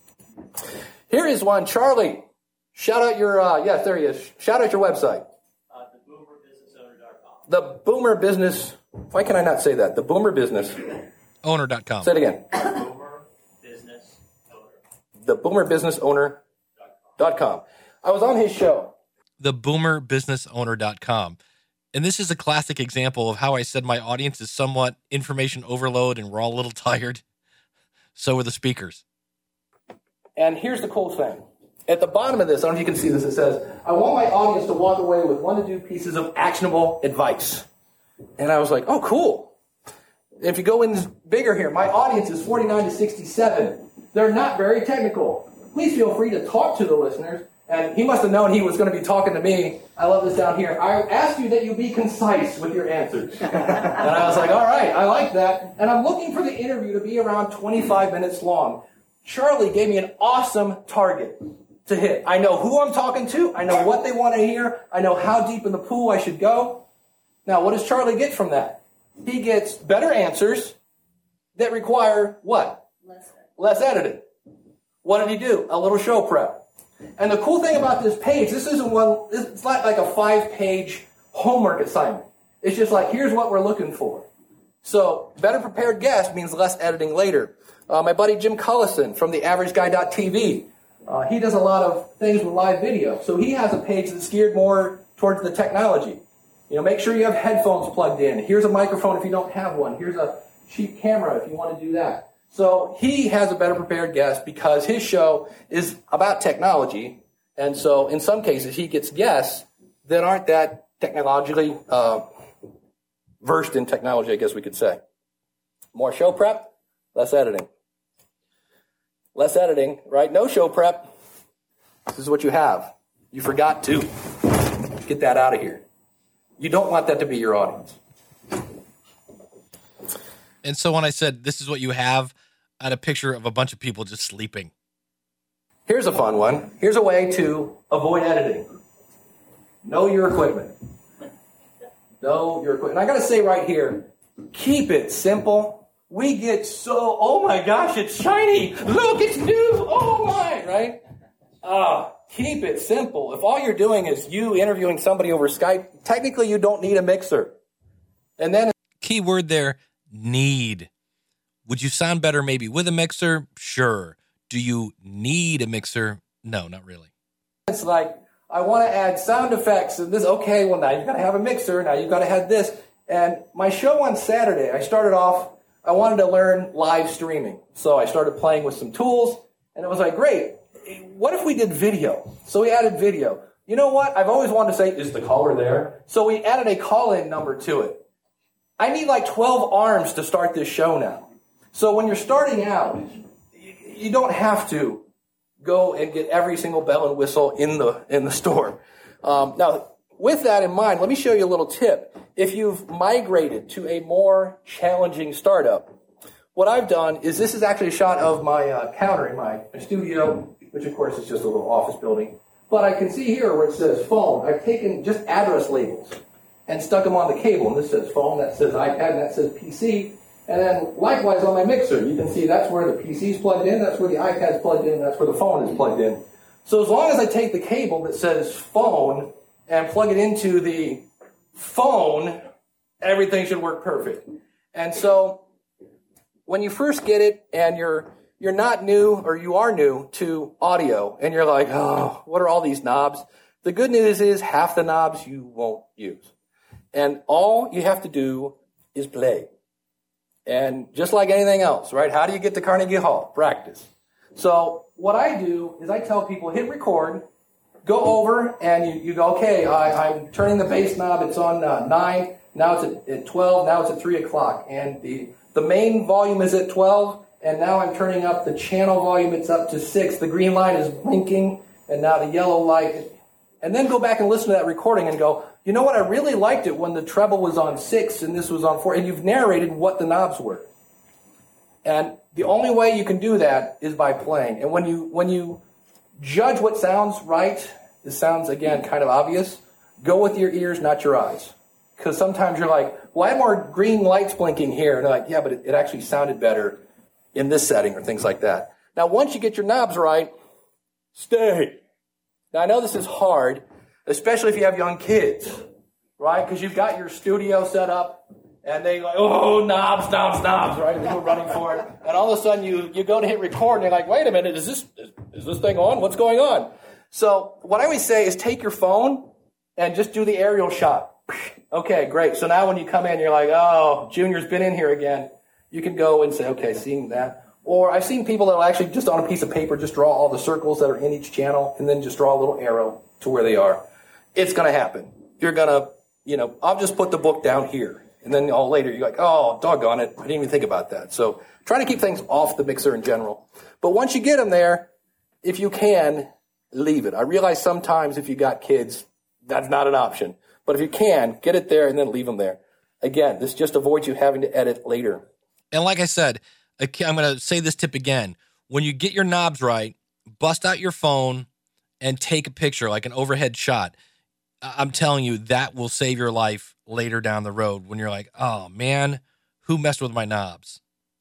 Here is one. Charlie, shout out your, uh, yes, there he is. Shout out your website. Uh, the boomer business owner dot com. The Boomer Business, why can I not say that? The Boomer Business. Owner dot com. Say it again. Boomer Business Owner. The Boomer Business Owner dot com. I was on his show. The boomer business owner dot com. And this is a classic example of how I said my audience is somewhat information overload and we're all a little tired. So are the speakers. And here's the cool thing. At the bottom of this, I don't know if you can see this, it says, I want my audience to walk away with one to two pieces of actionable advice. And I was like, oh, cool. If you go in bigger here, my audience is forty-nine to sixty-seven. They're not very technical. Please feel free to talk to the listeners. And he must have known he was going to be talking to me. I love this down here. I ask you that you be concise with your answers. And I was like, all right, I like that. And I'm looking for the interview to be around twenty-five minutes long. Charlie gave me an awesome target to hit. I know who I'm talking to. I know what they want to hear. I know how deep in the pool I should go. Now, what does Charlie get from that? He gets better answers that require what? Less. Less editing. What did he do? A little show prep. And the cool thing about this page, this isn't one, it's not like a five-page homework assignment. It's just like, here's what we're looking for. So, better prepared guest means less editing later. Uh, my buddy Jim Cullison from the average guy dot t v, uh, he does a lot of things with live video. So he has a page that's geared more towards the technology. You know, make sure you have headphones plugged in. Here's a microphone if you don't have one. Here's a cheap camera if you want to do that. So he has a better prepared guest because his show is about technology. And so in some cases, he gets guests that aren't that technologically uh, versed in technology, I guess we could say. More show prep, less editing. Less editing, right? No show prep. This is what you have. You forgot to. Get that out of here. You don't want that to be your audience. And so when I said, this is what you have, I had a picture of a bunch of people just sleeping. Here's a fun one. Here's a way to avoid editing. Know your equipment. Know your equipment. And I got to say right here, keep it simple. We get so, oh my gosh, it's shiny. Look, it's new. Oh my, right? Ah, keep it simple. If all you're doing is you interviewing somebody over Skype, technically you don't need a mixer. And then key word there, need. Would you sound better maybe with a mixer? Sure. Do you need a mixer? No, not really. It's like, I want to add sound effects and this. Okay, well now you've got to have a mixer. Now you've got to have this. And my show on Saturday, I started off, I wanted to learn live streaming. So I started playing with some tools and it was like, great. What if we did video? So we added video. You know what? I've always wanted to say, is the caller there? So we added a call-in number to it. I need like twelve arms to start this show now. So when you're starting out, you don't have to go and get every single bell and whistle in the in the store. Um, now, with that in mind, let me show you a little tip. If you've migrated to a more challenging startup, what I've done is this is actually a shot of my uh, counter in my, my studio, which of course is just a little office building. But I can see here where it says phone. I've taken just address labels and stuck them on the cable. And this says phone, that says iPad, and that says P C. And then likewise on my mixer, you can see that's where the P C's plugged in, that's where the iPad's plugged in, and that's where the phone is plugged in. So as long as I take the cable that says phone and plug it into the phone, everything should work perfect. And so when you first get it and you're you're not new or you are new to audio and you're like, oh, what are all these knobs? The good news is half the knobs you won't use. And all you have to do is play. And just like anything else, right? How do you get to Carnegie Hall? Practice. So what I do is I tell people, hit record, go over, and you, you go, okay, I, I'm turning the bass knob. It's on uh, nine. Now it's at, at twelve. Now it's at three o'clock. And the, the main volume is at twelve. And now I'm turning up the channel volume. It's up to six. The green light is blinking. And now the yellow light. And then go back and listen to that recording and go, you know what? I really liked it when the treble was on six and this was on four. And you've narrated what the knobs were. And the only way you can do that is by playing. And when you when you judge what sounds right, it sounds, again, kind of obvious. Go with your ears, not your eyes. Because sometimes you're like, well, I had more green lights blinking here. And they're like, yeah, but it, it actually sounded better in this setting or things like that. Now, once you get your knobs right, stay. Now, I know this is hard, especially if you have young kids, right? Because you've got your studio set up, and they like, oh, knobs, knobs, knobs, right? And people running for it. And all of a sudden, you, you go to hit record, and you're like, wait a minute, is this is, is this thing on? What's going on? So what I always say is take your phone and just do the aerial shot. Okay, great. So now when you come in, you're like, oh, Junior's been in here again. You can go and say, okay, seeing that. Or I've seen people that will actually just on a piece of paper just draw all the circles that are in each channel and then just draw a little arrow to where they are. It's going to happen. You're going to, you know, I'll just put the book down here. And then all later you're like, oh, doggone it. I didn't even think about that. So trying to keep things off the mixer in general. But once you get them there, if you can, leave it. I realize sometimes if you got kids, that's not an option. But if you can, get it there and then leave them there. Again, this just avoids you having to edit later. And like I said, I'm going to say this tip again. When you get your knobs right, bust out your phone and take a picture, like an overhead shot. I'm telling you, that will save your life later down the road when you're like, oh, man, who messed with my knobs?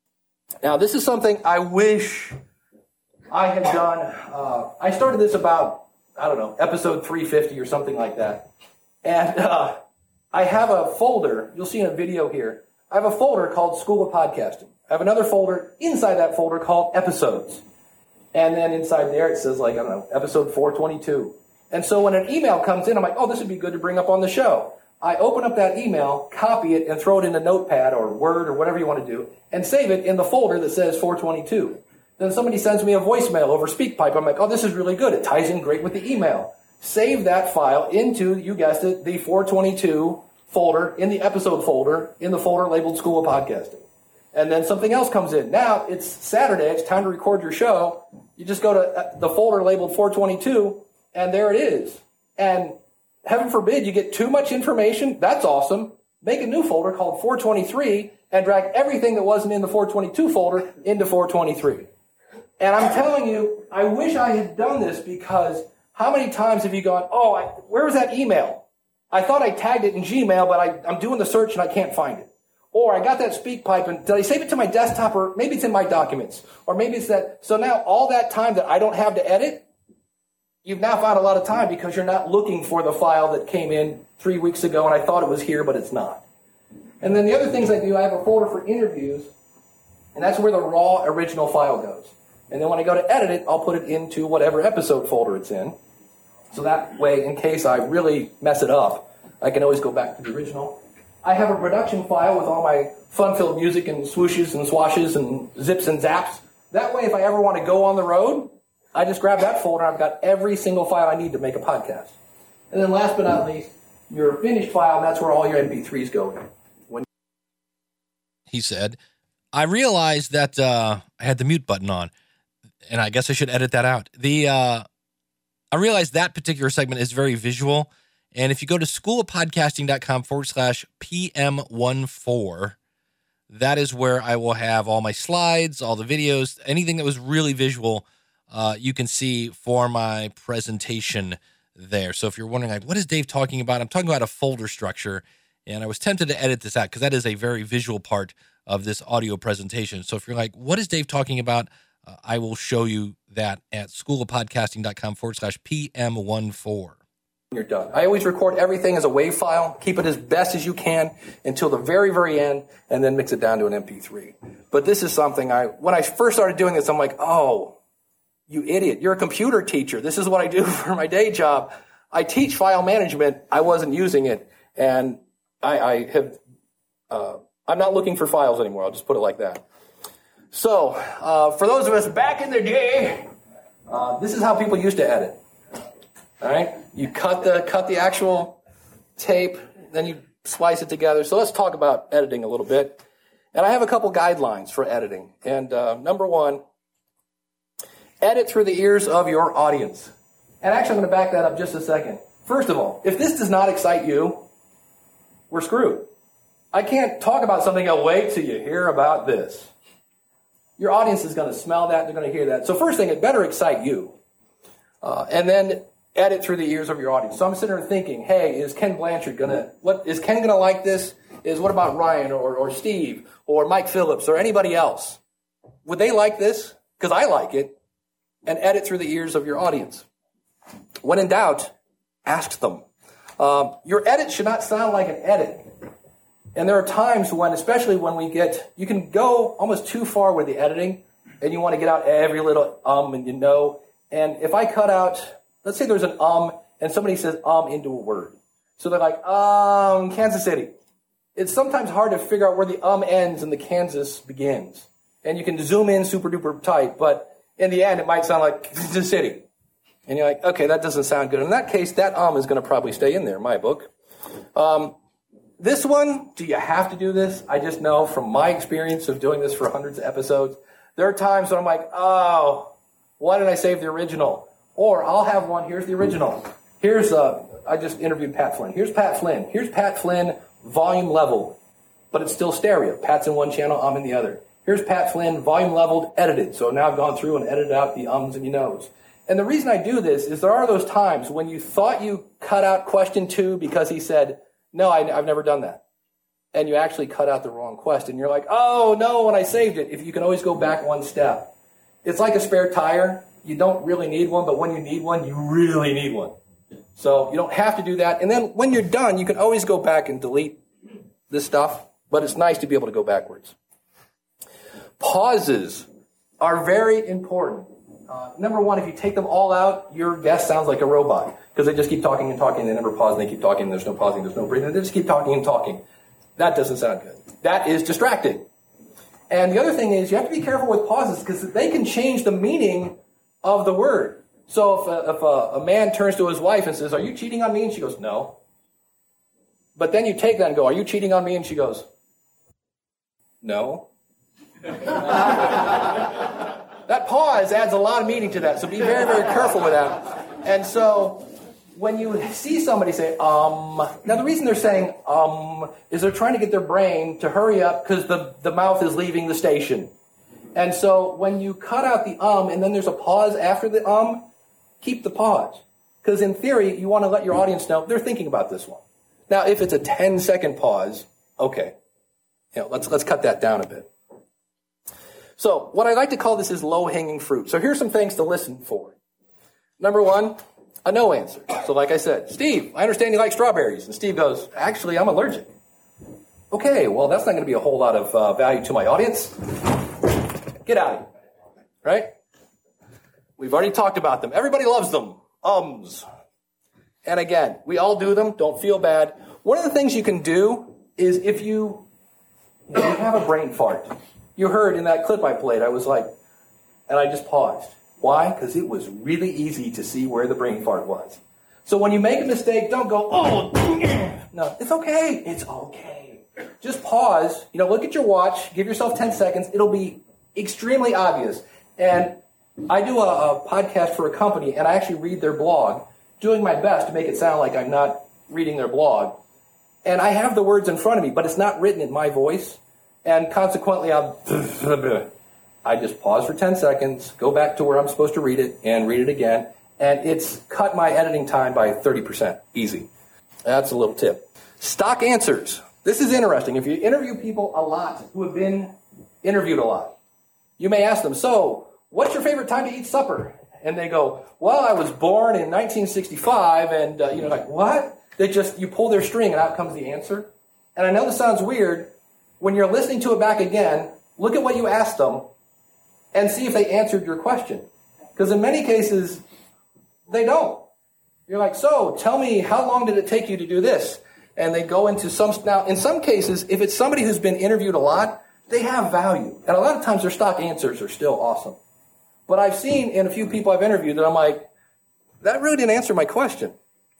Now, this is something I wish I had done. Uh, I started this about, I don't know, episode three fifty or something like that. And uh, I have a folder. You'll see in a video here. I have a folder called School of Podcasting. I have another folder inside that folder called Episodes. And then inside there it says, like, I don't know, episode four twenty-two. And so when an email comes in, I'm like, oh, this would be good to bring up on the show. I open up that email, copy it, and throw it in a notepad or Word or whatever you want to do, and save it in the folder that says four twenty-two. Then somebody sends me a voicemail over SpeakPipe. I'm like, oh, this is really good. It ties in great with the email. Save that file into, you guessed it, the four twenty-two folder, in the episode folder, in the folder labeled School of Podcasting. And then something else comes in. Now, it's Saturday. It's time to record your show. You just go to the folder labeled four twenty-two, and there it is. And heaven forbid you get too much information. That's awesome. Make a new folder called four twenty-three and drag everything that wasn't in the four twenty-two folder into four twenty-three. And I'm telling you, I wish I had done this, because how many times have you gone, oh, I, where was that email? I thought I tagged it in Gmail, but I, I'm doing the search and I can't find it. Or I got that SpeakPipe, and did I save it to my desktop, or maybe it's in my documents, or maybe it's that. So now all that time that I don't have to edit, you've now found a lot of time because you're not looking for the file that came in three weeks ago and I thought it was here, but it's not. And then the other things I do, I have a folder for interviews, and that's where the raw original file goes. And then when I go to edit it, I'll put it into whatever episode folder it's in. So that way, in case I really mess it up, I can always go back to the original. I have a production file with all my fun-filled music and swooshes and swashes and zips and zaps. That way, if I ever want to go on the road, I just grab that folder. I've got every single file I need to make a podcast. And then last but not least, your finished file, that's where all your M P threes go in. When He said, I realized that uh, I had the mute button on, and I guess I should edit that out. The uh, I realized that particular segment is very visual, and if you go to schoolofpodcasting.com forward slash PM14, that is where I will have all my slides, all the videos, anything that was really visual, uh, you can see for my presentation there. So if you're wondering, like, what is Dave talking about? I'm talking about a folder structure, and I was tempted to edit this out because that is a very visual part of this audio presentation. So if you're like, what is Dave talking about? Uh, I will show you that at schoolofpodcasting.com forward slash PM14. You're done. I always record everything as a WAV file, keep it as best as you can until the very, very end, and then mix it down to an M P three. But this is something I, when I first started doing this, I'm like, oh, you idiot. You're a computer teacher. This is what I do for my day job. I teach file management. I wasn't using it. And I, I have, uh, I'm not looking for files anymore. I'll just put it like that. So, uh, for those of us back in the day, uh, this is how people used to edit. All right? You cut the, cut the actual tape, then you splice it together. So let's talk about editing a little bit. And I have a couple guidelines for editing. And, uh, number one, edit through the ears of your audience. And actually, I'm going to back that up just a second. First of all, if this does not excite you, we're screwed. I can't talk about something, I'll wait till you hear about this. Your audience is going to smell that, they're going to hear that. So first thing, it better excite you. Uh, and then edit through the ears of your audience. So I'm sitting there thinking, hey, is Ken Blanchard going to, what, is Ken going to like this? Is what about Ryan or, or Steve or Mike Phillips or anybody else? Would they like this? Because I like it. And edit through the ears of your audience. When in doubt, ask them. Um, your edit should not sound like an edit. And there are times when, especially when we get, you can go almost too far with the editing, and you want to get out every little um and you know. And if I cut out, let's say there's an um, and somebody says um into a word. So they're like, um, Kansas City. It's sometimes hard to figure out where the um ends and the Kansas begins. And you can zoom in super duper tight, but in the end, it might sound like Kansas City. And you're like, okay, that doesn't sound good. In that case, that um is going to probably stay in there, in my book. Um, this one, do you have to do this? I just know from my experience of doing this for hundreds of episodes, there are times when I'm like, oh, why did I save the original? Or I'll have one, here's the original. Here's, uh, I just interviewed Pat Flynn. Here's Pat Flynn. Here's Pat Flynn, volume leveled, but it's still stereo. Pat's in one channel, I'm in the other. Here's Pat Flynn, volume leveled, edited. So now I've gone through and edited out the ums and the nos. And the reason I do this is there are those times when you thought you cut out question two because he said, no, I, I've never done that. and you actually cut out the wrong question. You're like, oh, no, when I saved it, if you can always go back one step. It's like a spare tire. You don't really need one, but when you need one, you really need one. So you don't have to do that. And then when you're done, you can always go back and delete this stuff, but it's nice to be able to go backwards. Pauses are very important. Uh, number one, if you take them all out, your guest sounds like a robot because they just keep talking and talking and they never pause and they keep talking and there's no pausing, there's no breathing. They just keep talking and talking. That doesn't sound good. That is distracting. And the other thing is you have to be careful with pauses because they can change the meaning of the word. So if, a, if a, a man turns to his wife and says, are you cheating on me? And she goes, no. But then you take that and go, are you cheating on me? And she goes, no. That pause adds a lot of meaning to that. So be very, very careful with that. And so when you see somebody say, um, now the reason they're saying, um, is they're trying to get their brain to hurry up because the, the mouth is leaving the station. And so when you cut out the um and then there's a pause after the um, keep the pause. Because in theory, you want to let your audience know they're thinking about this one. Now, if it's a ten second pause, okay. You know, let's let's cut that down a bit. So what I like to call this is low-hanging fruit. So here's some things to listen for. Number one, a no answer. So like I said, Steve, I understand you like strawberries. And Steve goes, actually, I'm allergic. Okay, well, that's not going to be a whole lot of uh, value to my audience. Get out of here. Right? We've already talked about them. Everybody loves them. Ums. And again, we all do them. Don't feel bad. One of the things you can do is if you, if you have a brain fart. You heard in that clip I played, I was like, and I just paused. Why? Because it was really easy to see where the brain fart was. So when you make a mistake, don't go, oh, no, it's okay. It's okay. Just pause. You know, look at your watch. Give yourself ten seconds. It'll be extremely obvious. And I do a, a podcast for a company, and I actually read their blog, doing my best to make it sound like I'm not reading their blog. And I have the words in front of me, but it's not written in my voice. And consequently, I'll, I just pause for ten seconds, go back to where I'm supposed to read it, and read it again. And it's cut my editing time by thirty percent. Easy. That's a little tip. Stock answers. This is interesting. If you interview people a lot who have been interviewed a lot, you may ask them, so, what's your favorite time to eat supper? And they go, well, I was born in nineteen sixty-five, and, uh, you know, like, what? They just, you pull their string, and out comes the answer. And I know this sounds weird. When you're listening to it back again, look at what you asked them and see if they answered your question. Because in many cases, they don't. You're like, so, tell me, how long did it take you to do this? And they go into some, now, in some cases, if it's somebody who's been interviewed a lot, they have value. And a lot of times their stock answers are still awesome. But I've seen in a few people I've interviewed that I'm like, that really didn't answer my question.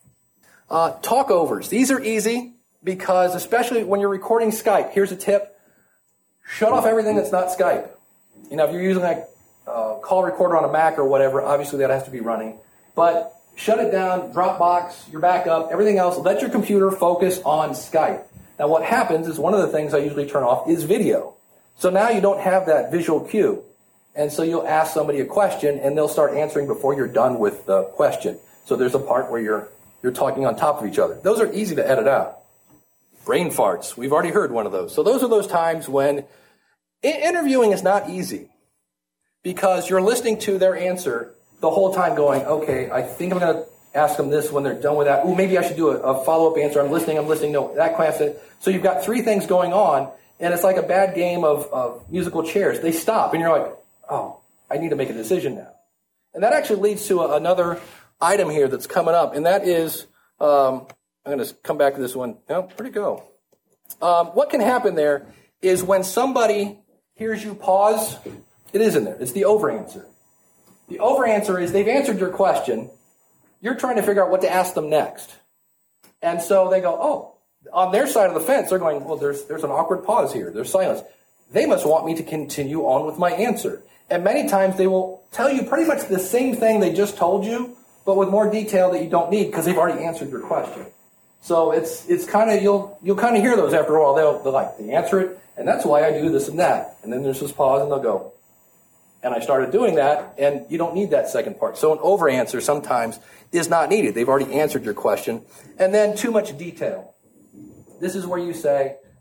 Uh, talkovers. These are easy. Because especially when you're recording Skype, here's a tip. Shut off everything that's not Skype. You know, if you're using a uh, call recorder on a Mac or whatever, obviously that has to be running. But shut it down, Dropbox, your backup, everything else. Let your computer focus on Skype. Now what happens is one of the things I usually turn off is video. So now you don't have that visual cue. And so you'll ask somebody a question and they'll start answering before you're done with the question. So there's a part where you're you're talking on top of each other. Those are easy to edit out. Brain farts. We've already heard one of those. So those are those times when interviewing is not easy because you're listening to their answer the whole time going, okay, I think I'm going to ask them this when they're done with that. Ooh, maybe I should do a, a follow-up answer. I'm listening, I'm listening. No, that question. So you've got three things going on, and it's like a bad game of, of musical chairs. They stop, and you're like, oh, I need to make a decision now. And that actually leads to a, another item here that's coming up, and that is... Um, I'm going to come back to this one. No, where'd it go? Um, what can happen there is when somebody hears you pause, it is in there. It's the over answer. The over answer is they've answered your question. You're trying to figure out what to ask them next. And so they go, oh, on their side of the fence, they're going, well, there's, there's an awkward pause here. There's silence. They must want me to continue on with my answer. And many times they will tell you pretty much the same thing they just told you, but with more detail that you don't need because they've already answered your question. So it's it's kind of, you'll you'll kind of hear those after a while. They'll, they'll like, they answer it, and that's why I do this and that. And then there's this pause, and they'll go. And I started doing that, and you don't need that second part. So an over answer sometimes is not needed. They've already answered your question. And then too much detail. This is where you say,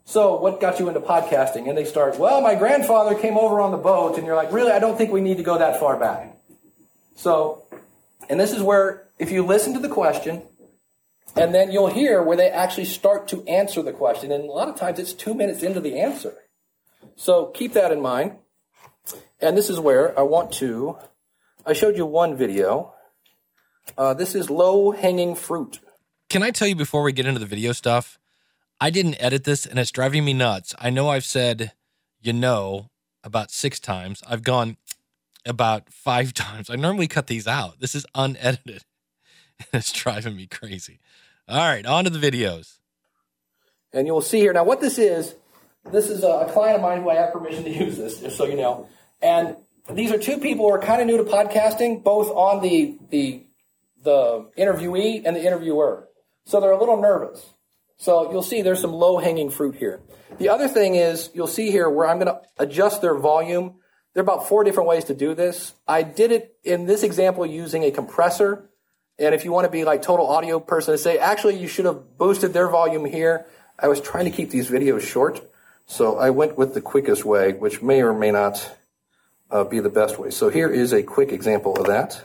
so what got you into podcasting? And they start, well, my grandfather came over on the boat. And you're like, really? I don't think we need to go that far back. So, and this is where, if you listen to the question, and then you'll hear where they actually start to answer the question. And a lot of times it's two minutes into the answer. So keep that in mind. And this is where I want to, I showed you one video. Uh, this is low-hanging fruit. Can I tell you before we get into the video stuff, I didn't edit this, and it's driving me nuts. I know I've said, you know, about six times. I've gone about five times. I normally cut these out. This is unedited. It's driving me crazy. All right, on to the videos. And you will see here. Now, what this is, this is a client of mine who I have permission to use this, just so you know. And these are two people who are kind of new to podcasting, both on the the the interviewee and the interviewer. So they're a little nervous. So you'll see there's some low-hanging fruit here. The other thing is, you'll see here where I'm going to adjust their volume. There are about four different ways to do this. I did it in this example using a compressor. And if you want to be like total audio person to say, actually, you should have boosted their volume here. I was trying to keep these videos short. So I went with the quickest way, which may or may not uh, be the best way. So here is a quick example of that.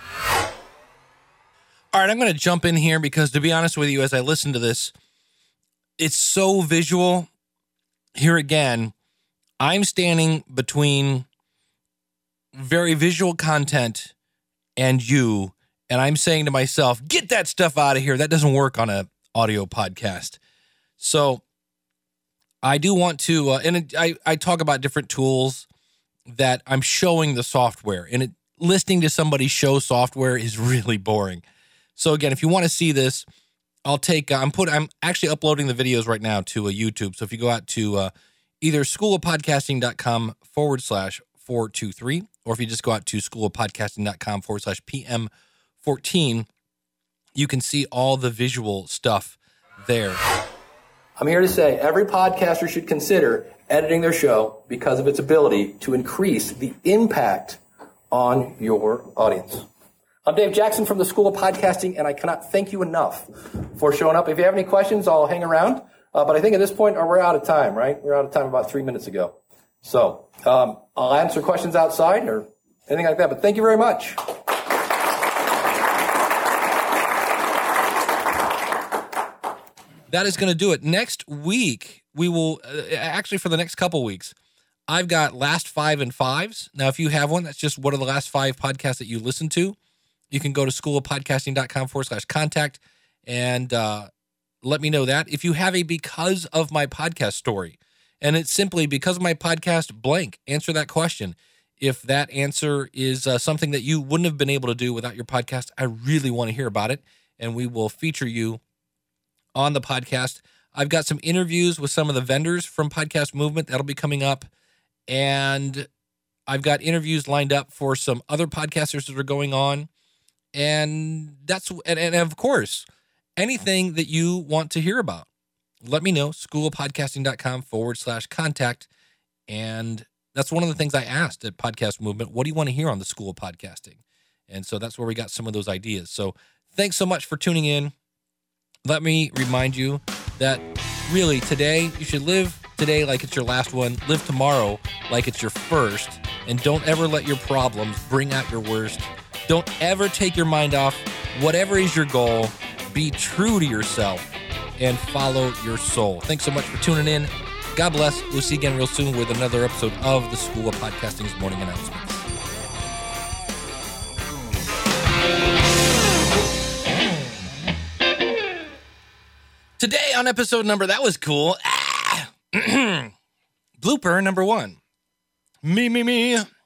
All right, I'm going to jump in here because, to be honest with you, as I listen to this, it's so visual. Here again, I'm standing between very visual content and you, and I'm saying to myself, get that stuff out of here. That doesn't work on an audio podcast. So I do want to, uh, and it, I, I talk about different tools that I'm showing the software, and it, listening to somebody show software is really boring. So again, if you want to see this, I'll take, uh, I'm put, I'm actually uploading the videos right now to uh, YouTube. So if you go out to uh, either schoolofpodcasting.com forward slash 423, or if you just go out to schoolofpodcasting.com forward slash PM 14, you can see all the visual stuff there. I'm here to say every podcaster should consider editing their show because of its ability to increase the impact on your audience. I'm Dave Jackson from the School of Podcasting, and I cannot thank you enough for showing up. If you have any questions, I'll hang around. Uh, but I think at this point, we're out of time, right? We're out of time about three minutes ago. So um, I'll answer questions outside or anything like that. But thank you very much. That is going to do it. Next week, we will, uh, actually for the next couple weeks, I've got last five and fives. Now, if you have one, that's just what are the last five podcasts that you listen to. You can go to schoolofpodcasting.com forward slash contact and uh, let me know that. If you have a because of my podcast story, and it's simply because of my podcast blank, answer that question. If that answer is uh, something that you wouldn't have been able to do without your podcast, I really want to hear about it, and we will feature you on the podcast. I've got some interviews with some of the vendors from Podcast Movement that'll be coming up, and I've got interviews lined up for some other podcasters that are going on. And that's, and, and of course, anything that you want to hear about, let me know, schoolofpodcasting.com forward slash contact. And that's one of the things I asked at Podcast Movement. What do you want to hear on the School of Podcasting? And so that's where we got some of those ideas. So thanks so much for tuning in. Let me remind you that really today, you should live today like it's your last one. Live tomorrow like it's your first. And don't ever let your problems bring out your worst. Don't ever take your mind off. Whatever is your goal, be true to yourself and follow your soul. Thanks so much for tuning in. God bless. We'll see you again real soon with another episode of the School of Podcasting's Morning Announcements. Today on episode number, that was cool. Ah! Blooper number one. Me, me, me.